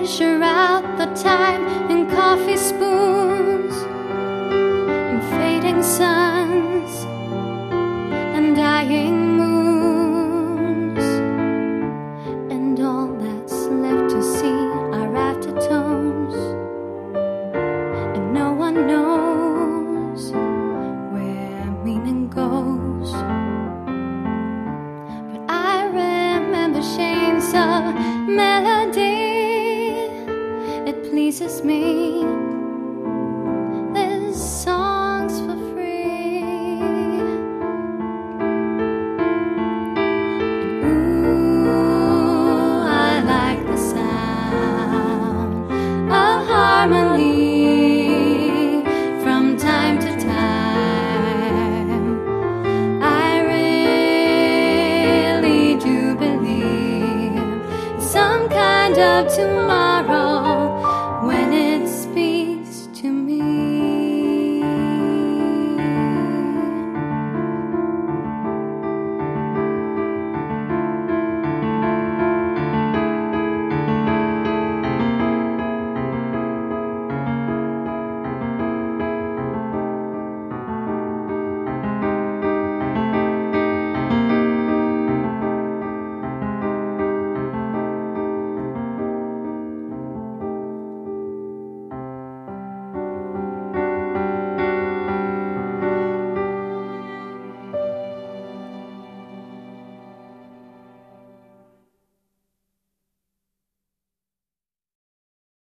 measure out the time in coffee spoons, in fading suns and dying moons, and all that's left to see are aftertones, and no one knows where meaning goes. But I remember shades of melody, it pleases me. There's songs for free, and ooh, I like the sound of harmony from time to time. I really do believe some kind of tomorrow.